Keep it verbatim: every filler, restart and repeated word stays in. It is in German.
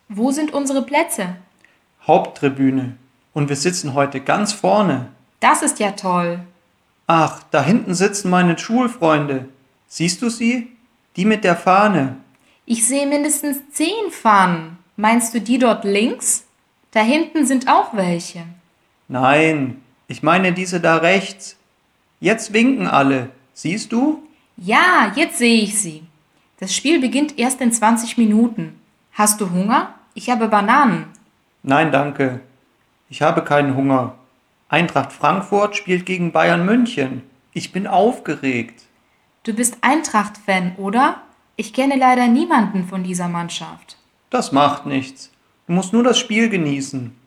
Wo sind unsere Plätze? Haupttribüne. Und wir sitzen heute ganz vorne. Das ist ja toll. Ach, da hinten sitzen meine Schulfreunde. Siehst du sie? Die mit der Fahne. Ich sehe mindestens zehn Fahnen. Meinst du die dort links? Da hinten sind auch welche. Nein, ich meine diese da rechts. Jetzt winken alle. Siehst du? Ja, jetzt sehe ich sie. Das Spiel beginnt erst in zwanzig Minuten. Hast du Hunger? Ich habe Bananen. Nein, danke. Ich habe keinen Hunger. Eintracht Frankfurt spielt gegen Bayern München. Ich bin aufgeregt. Du bist Eintracht-Fan, oder? Ich kenne leider niemanden von dieser Mannschaft. Das macht nichts. Du musst nur das Spiel genießen.